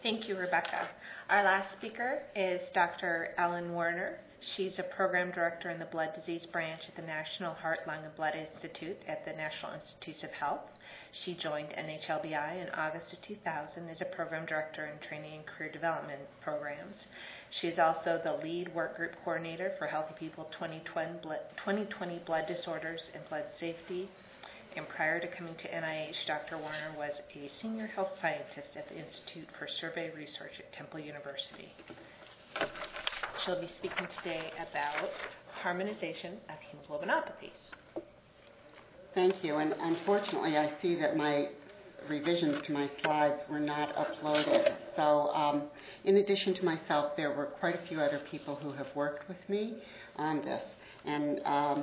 Thank you, Rebecca. Our last speaker is Dr. Ellen Werner. She's a program director in the blood disease branch at the National Heart, Lung, and Blood Institute at the National Institutes of Health. She joined NHLBI in August of 2000 as a program director in training and career development programs. She is also the lead work group coordinator for Healthy People 2020 Blood Disorders and Blood Safety. And prior to coming to NIH, Dr. Werner was a senior health scientist at the Institute for Survey Research at Temple University. She'll be speaking today about harmonization of hemoglobinopathies. Thank you, and unfortunately I see that my revisions to my slides were not uploaded. So in addition to myself, there were quite a few other people who have worked with me on this. And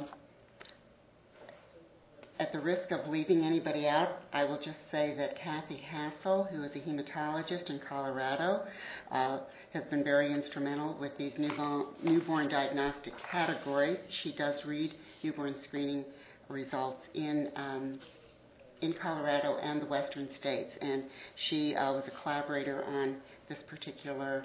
at the risk of leaving anybody out, I will just say that Kathy Hassel, who is a hematologist in Colorado, has been very instrumental with these newborn diagnostic categories. She does read newborn screening results in Colorado and the western states, and she was a collaborator on this particular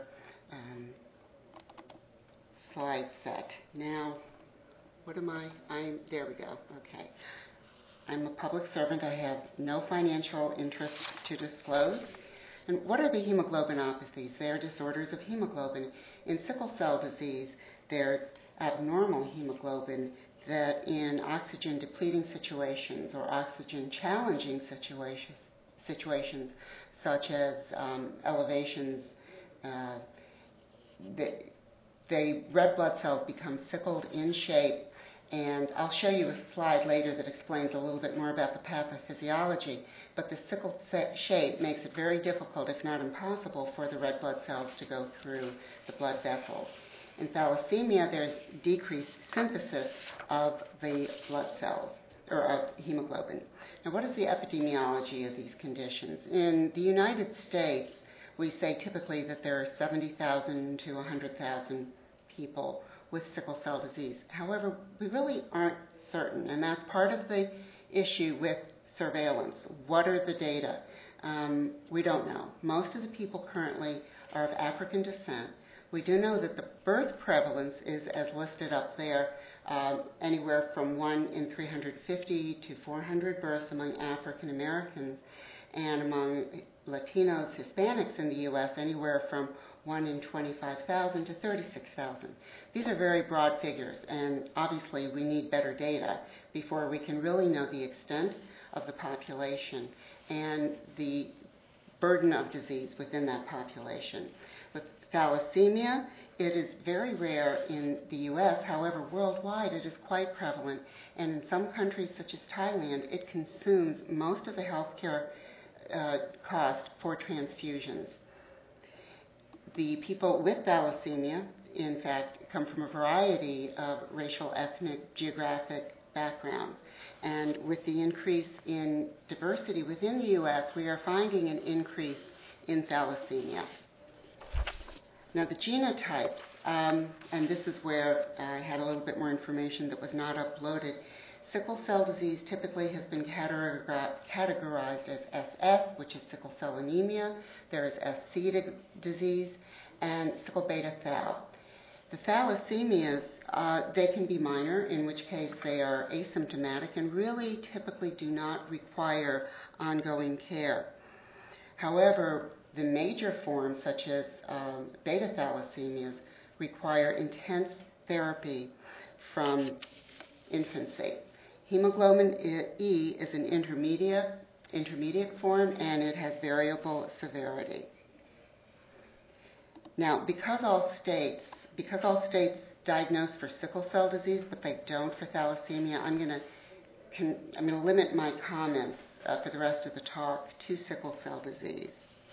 slide set. Now, what am I? There we go. Okay. I'm a public servant. I have no financial interest to disclose. And what are the hemoglobinopathies? They are disorders of hemoglobin. In sickle cell disease, there's abnormal hemoglobin that in oxygen-depleting situations or oxygen-challenging situations such as elevations, the red blood cells become sickled in shape. And I'll show you a slide later that explains a little bit more about the pathophysiology. But the sickled shape makes it very difficult, if not impossible, for the red blood cells to go through the blood vessels. In thalassemia, there's decreased synthesis of the blood cells, or of hemoglobin. Now, what is the epidemiology of these conditions? In the United States, we say typically that there are 70,000 to 100,000 people with sickle cell disease. However, we really aren't certain, and that's part of the issue with surveillance. What are the data? We don't know. Most of the people currently are of African descent. We do know that the birth prevalence is, as listed up there, anywhere from 1 in 350 to 400 births among African Americans, and among Latinos, Hispanics in the U.S., anywhere from 1 in 25,000 to 36,000. These are very broad figures, and obviously we need better data before we can really know the extent of the population and the burden of disease within that population. With thalassemia, it is very rare in the U.S. However, worldwide it is quite prevalent, and in some countries such as Thailand, it consumes most of the healthcare cost for transfusions. The people with thalassemia, in fact, come from a variety of racial, ethnic, geographic backgrounds. And with the increase in diversity within the U.S., we are finding an increase in thalassemia. Now, the genotypes, and this is where I had a little bit more information that was not uploaded. Sickle cell disease typically has been categorized as SF, which is sickle cell anemia. There is SC disease, and sickle beta thal. The thalassemias, they can be minor, in which case they are asymptomatic and really typically do not require ongoing care. However, the major forms, such as beta thalassemias, require intense therapy from infancy. Hemoglobin E is an intermediate form, and it has variable severity. Now, because all states diagnose for sickle cell disease, but they don't for thalassemia, I'm going to limit my comments for the rest of the talk to sickle cell disease.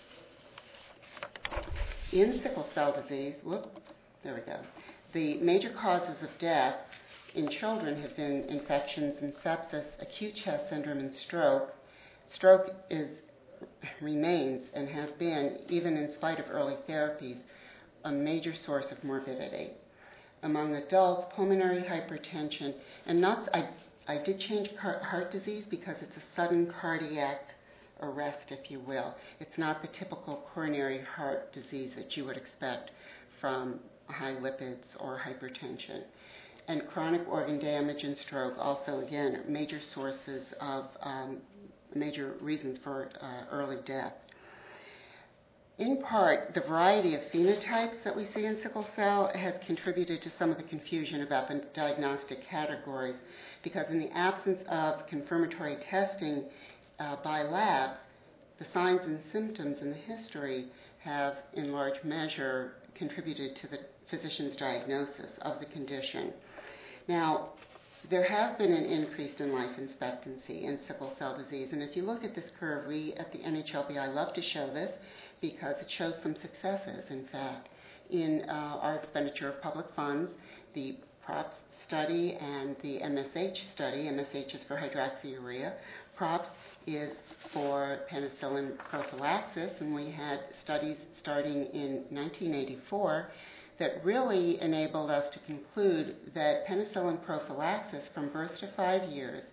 In sickle cell disease, the major causes of death in children have been infections and sepsis, acute chest syndrome, and stroke. Stroke remains and has been, even in spite of early therapies, a major source of morbidity. Among adults, pulmonary hypertension, and I did change heart disease because it's a sudden cardiac arrest, if you will. It's not the typical coronary heart disease that you would expect from high lipids or hypertension. And chronic organ damage and stroke also, again, are major sources of major reasons for early death. In part, the variety of phenotypes that we see in sickle cell has contributed to some of the confusion about the diagnostic categories, because in the absence of confirmatory testing by lab, the signs and symptoms in the history have, in large measure, contributed to the physician's diagnosis of the condition. Now, there has been an increase in life expectancy in sickle cell disease, and if you look at this curve, we at the NHLBI love to show this because it shows some successes, in fact, in our expenditure of public funds. The PROPS study and the MSH study, MSH is for hydroxyurea, PROPS is for penicillin prophylaxis, and we had studies starting in 1984 that really enabled us to conclude that penicillin prophylaxis from birth to 5 years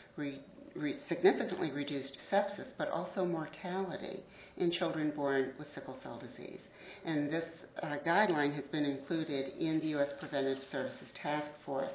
significantly reduced sepsis, but also mortality in children born with sickle cell disease. And this guideline has been included in the U.S. Preventive Services Task Force.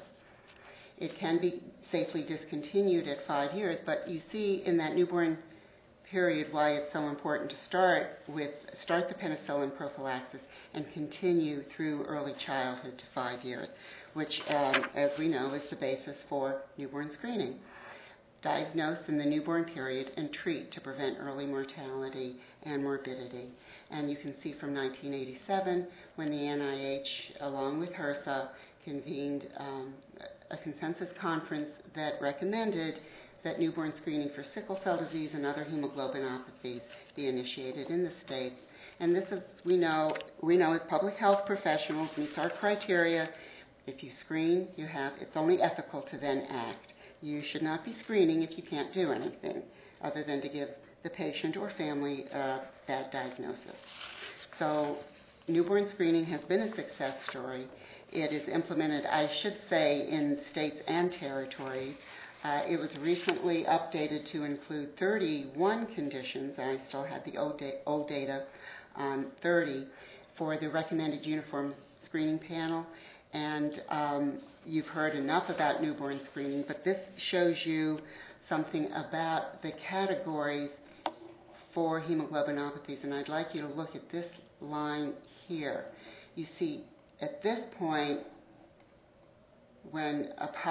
It can be safely discontinued at 5 years, but you see in that newborn period why it's so important to start the penicillin prophylaxis and continue through early childhood to 5 years, which, as we know, is the basis for newborn screening. Diagnose in the newborn period and treat to prevent early mortality and morbidity. And you can see from 1987, when the NIH, along with HRSA, convened a consensus conference that recommended that newborn screening for sickle cell disease and other hemoglobinopathies be initiated in the states. And this is, we know as public health professionals, meets our criteria. If you screen, it's only ethical to then act. You should not be screening if you can't do anything other than to give the patient or family that diagnosis. So newborn screening has been a success story. It is implemented, I should say, in states and territories. It was recently updated to include 31 conditions. I still had the old data on 30 for the recommended uniform screening panel. And you've heard enough about newborn screening, but this shows you something about the categories for hemoglobinopathies. And I'd like you to look at this line here. You see, at this point, when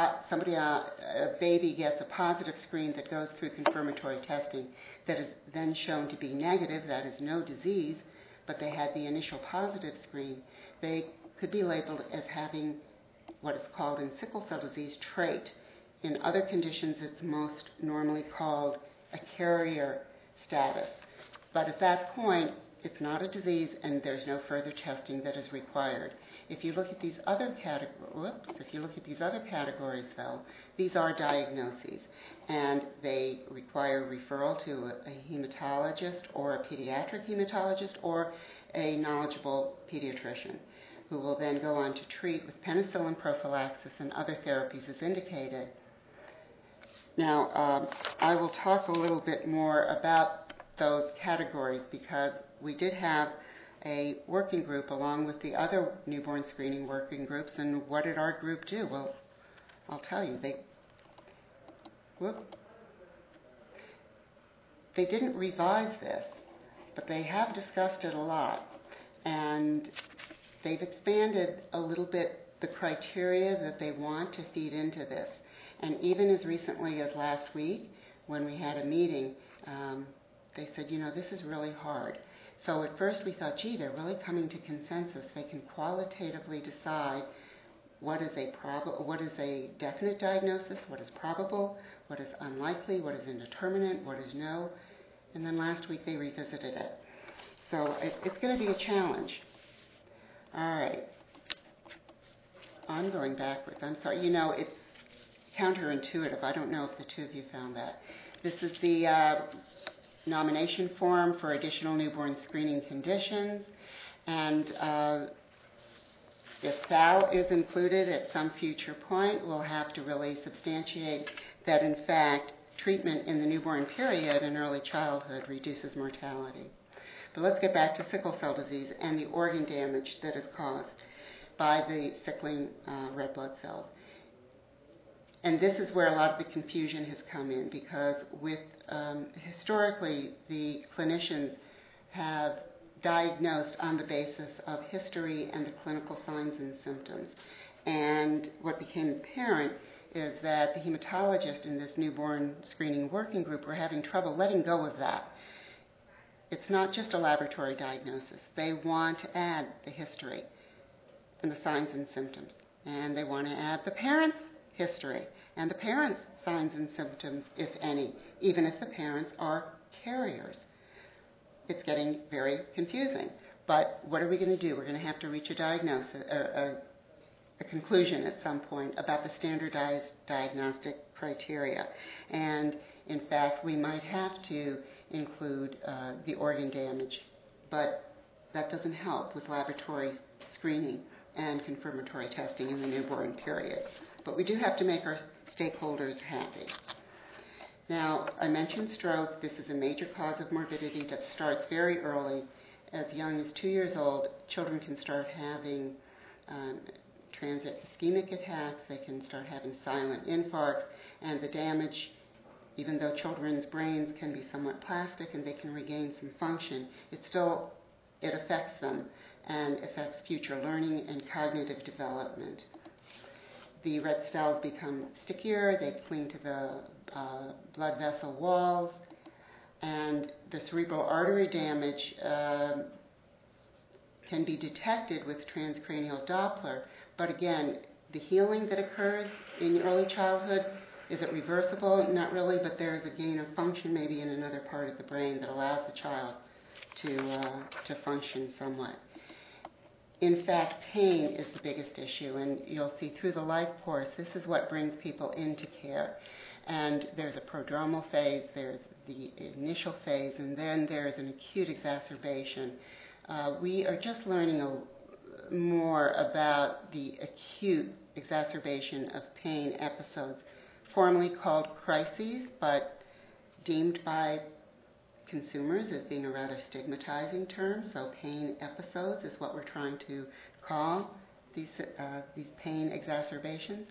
a baby gets a positive screen that goes through confirmatory testing that is then shown to be negative, that is no disease, but they had the initial positive screen, they could be labeled as having what is called in sickle cell disease trait. In other conditions, it's most normally called a carrier status. But at that point, it's not a disease and there's no further testing that is required. If you look at these other categories, though, these are diagnoses, and they require referral to a hematologist or a pediatric hematologist or a knowledgeable pediatrician, who will then go on to treat with penicillin prophylaxis and other therapies as indicated. Now, I will talk a little bit more about those categories because we did have a working group along with the other newborn screening working groups. And what did our group do? Well, I'll tell you. They didn't revise this, but they have discussed it a lot. And they've expanded a little bit the criteria that they want to feed into this. And even as recently as last week, when we had a meeting, they said, this is really hard. So at first we thought, gee, they're really coming to consensus. They can qualitatively decide what is a definite diagnosis, what is probable, what is unlikely, what is indeterminate, what is no. And then last week they revisited it. So it's going to be a challenge. All right. I'm going backwards. I'm sorry. It's counterintuitive. I don't know if the two of you found that. This is the nomination form for additional newborn screening conditions. And if SAL is included at some future point, we'll have to really substantiate that, in fact, treatment in the newborn period and early childhood reduces mortality. But let's get back to sickle cell disease and the organ damage that is caused by the sickling red blood cells. And this is where a lot of the confusion has come in, because historically the clinicians have diagnosed on the basis of history and the clinical signs and symptoms. And what became apparent is that the hematologists in this newborn screening working group were having trouble letting go of that. It's not just a laboratory diagnosis. They want to add the history and the signs and symptoms. And they want to add the parents' history and the parents' signs and symptoms, if any, even if the parents are carriers. It's getting very confusing. But what are we going to do? We're going to have to reach a diagnosis, a conclusion at some point about the standardized diagnostic criteria. And in fact, we might have to include the organ damage, but that doesn't help with laboratory screening and confirmatory testing in the newborn period. But we do have to make our stakeholders happy. Now, I mentioned stroke. This is a major cause of morbidity that starts very early. As young as 2 years old, children can start having transient ischemic attacks. They can start having silent infarcts, and the damage, even though children's brains can be somewhat plastic and they can regain some function, it affects them and affects future learning and cognitive development. The red cells become stickier, they cling to the blood vessel walls, and the cerebral artery damage can be detected with transcranial Doppler. But again, the healing that occurs in early childhood, is it reversible? Not really, but there is a gain of function maybe in another part of the brain that allows the child to function somewhat. In fact, pain is the biggest issue, and you'll see through the life course, this is what brings people into care. And there's a prodromal phase, there's the initial phase, and then there's an acute exacerbation. We are just learning more about the acute exacerbation of pain episodes, formerly called crises, but deemed by consumers as being a rather stigmatizing term. So pain episodes is what we're trying to call these pain exacerbations.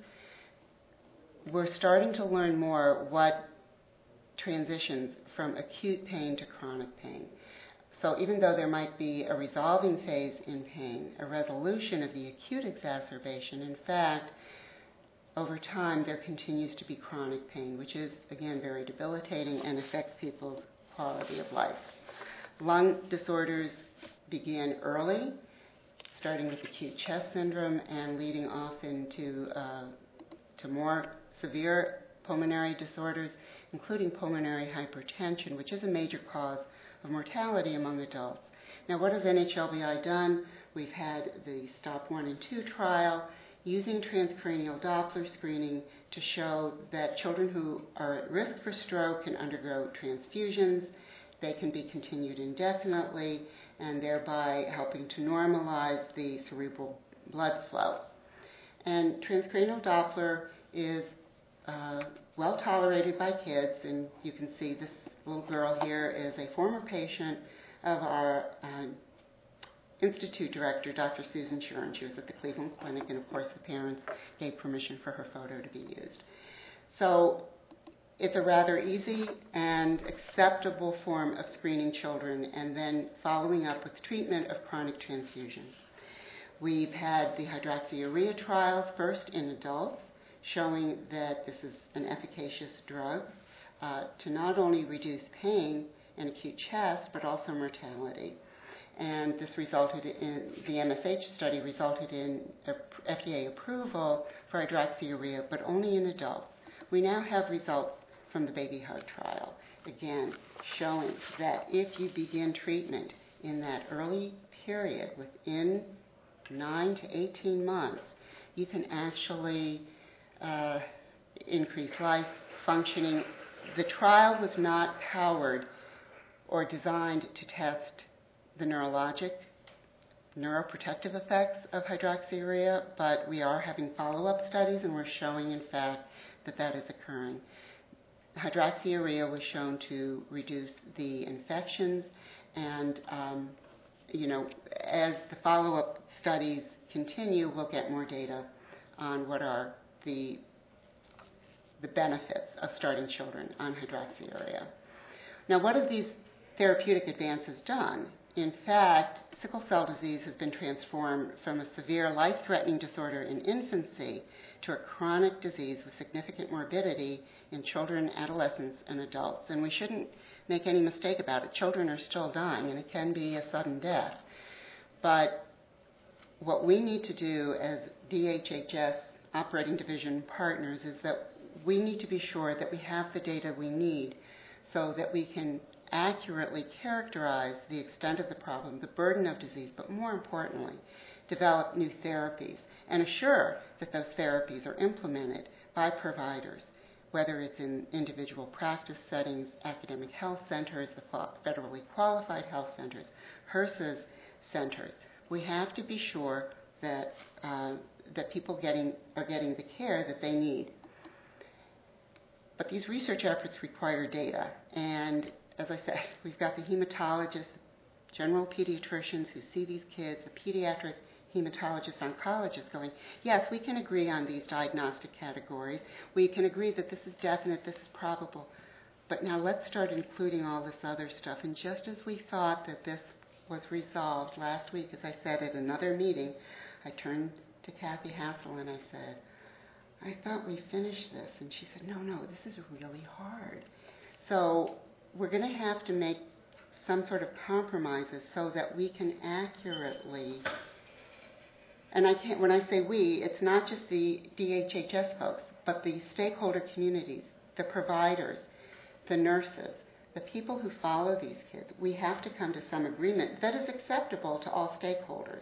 We're starting to learn more what transitions from acute pain to chronic pain. So even though there might be a resolving phase in pain, a resolution of the acute exacerbation, in fact, over time there continues to be chronic pain, which is, again, very debilitating and affects people's quality of life. Lung disorders begin early, starting with acute chest syndrome and leading off into to more severe pulmonary disorders, including pulmonary hypertension, which is a major cause of mortality among adults. Now, what has NHLBI done? We've had the STOP 1 and 2 trial using transcranial Doppler screening to show that children who are at risk for stroke can undergo transfusions. They can be continued indefinitely, and thereby helping to normalize the cerebral blood flow. And transcranial Doppler is well tolerated by kids, and you can see this little girl here is a former patient of our institute director, Dr. Susan Shuren. She was at the Cleveland Clinic, and of course the parents gave permission for her photo to be used. So it's a rather easy and acceptable form of screening children and then following up with treatment of chronic transfusions. We've had the hydroxyurea trials first in adults, showing that this is an efficacious drug to not only reduce pain and acute chest, but also mortality. And this resulted in, the MSH study resulted in FDA approval for hydroxyurea, but only in adults. We now have results from the Baby Hug trial, again, showing that if you begin treatment in that early period, within 9 to 18 months, you can actually increase life functioning. The trial was not powered or designed to test the neuroprotective effects of hydroxyurea, but we are having follow-up studies, and we're showing, in fact, that that is occurring. hydroxyurea was shown to reduce the infections, and as the follow-up studies continue, we'll get more data on what are the benefits of starting children on hydroxyurea. Now, what have these therapeutic advances done? In fact, sickle cell disease has been transformed from a severe life-threatening disorder in infancy to a chronic disease with significant morbidity in children, adolescents, and adults. And we shouldn't make any mistake about it. Children are still dying, and it can be a sudden death. But what we need to do as DHHS operating division partners is that we need to be sure that we have the data we need so that we can accurately characterize the extent of the problem, the burden of disease, but more importantly, develop new therapies and assure that those therapies are implemented by providers, whether it's in individual practice settings, academic health centers, the federally qualified health centers, HRSA's centers. We have to be sure that people are getting the care that they need. But these research efforts require data, and as I said, we've got the hematologists, general pediatricians who see these kids, the pediatric hematologists, oncologists going, yes, we can agree on these diagnostic categories. We can agree that this is definite, this is probable. But now let's start including all this other stuff. And just as we thought that this was resolved last week, as I said at another meeting, I turned to Kathy Hassel and I said, I thought we finished this. And she said, no, this is really hard. So we're going to have to make some sort of compromises so that we can accurately, and when I say we, it's not just the DHHS folks, but the stakeholder communities, the providers, the nurses, the people who follow these kids. We have to come to some agreement that is acceptable to all stakeholders.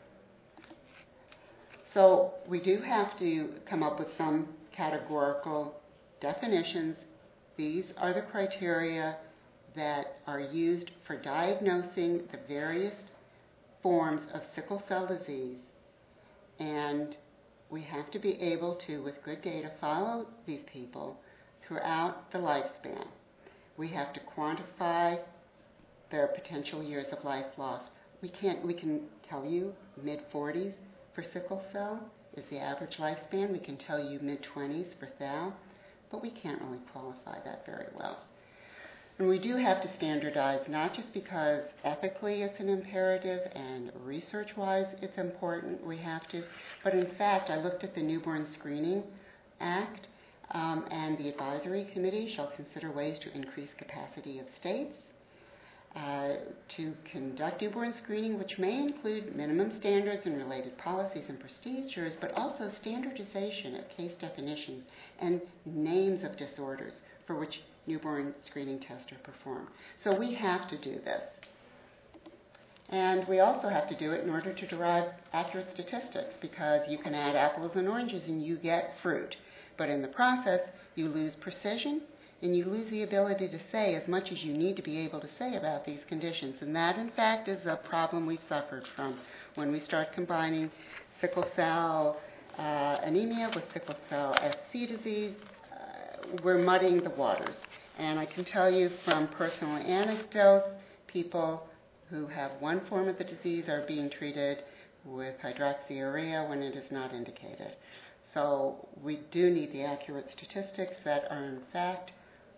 So we do have to come up with some categorical definitions. These are the criteria that are used for diagnosing the various forms of sickle cell disease, and we have to be able to, with good data, follow these people throughout the lifespan. We have to quantify their potential years of life lost. We can tell you mid-40s for sickle cell is the average lifespan. We can tell you mid-20s for thal, but we can't really qualify that very well. And we do have to standardize, not just because ethically it's an imperative and research-wise it's important, we have to, but in fact I looked at the Newborn Screening Act, and the advisory committee shall consider ways to increase capacity of states to conduct newborn screening, which may include minimum standards and related policies and procedures, but also standardization of case definitions and names of disorders for which newborn screening tests are performed. So we have to do this. And we also have to do it in order to derive accurate statistics, because you can add apples and oranges and you get fruit. But in the process, you lose precision and you lose the ability to say as much as you need to be able to say about these conditions. And that, in fact, is a problem we've suffered from when we start combining sickle cell anemia with sickle cell SC disease. We're muddying the waters. And I can tell you from personal anecdotes, people who have one form of the disease are being treated with hydroxyurea when it is not indicated. So we do need the accurate statistics that are in fact,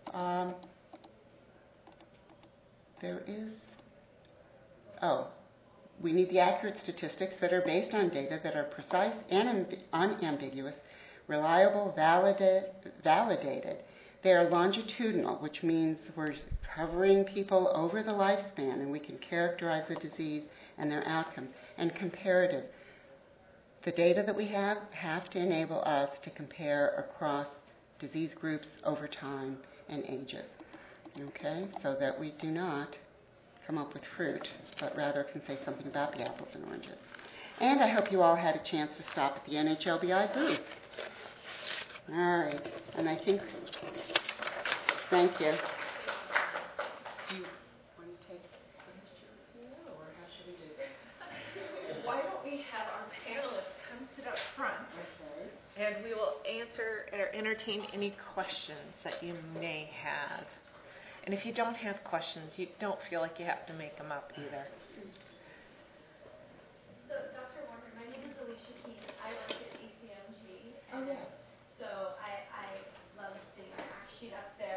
we need the accurate statistics that are based on data that are precise and unambiguous, reliable, validated. They are longitudinal, which means we're covering people over the lifespan and we can characterize the disease and their outcomes. And comparative. The data that we have to enable us to compare across disease groups over time and ages, okay? So that we do not come up with fruit, but rather can say something about the apples and oranges. And I hope you all had a chance to stop at the NHLBI booth. All right, and I think, thank you. Do you want to take the picture, or how should we do this? Why don't we have our panelists come sit up front, Okay. And we will answer or entertain any questions that you may have. And if you don't have questions, you don't feel like you have to make them up either. So, Dr. Warner, my name is Alicia Keith. I work at ACMG. Oh, yes. So I love seeing our act sheet up there.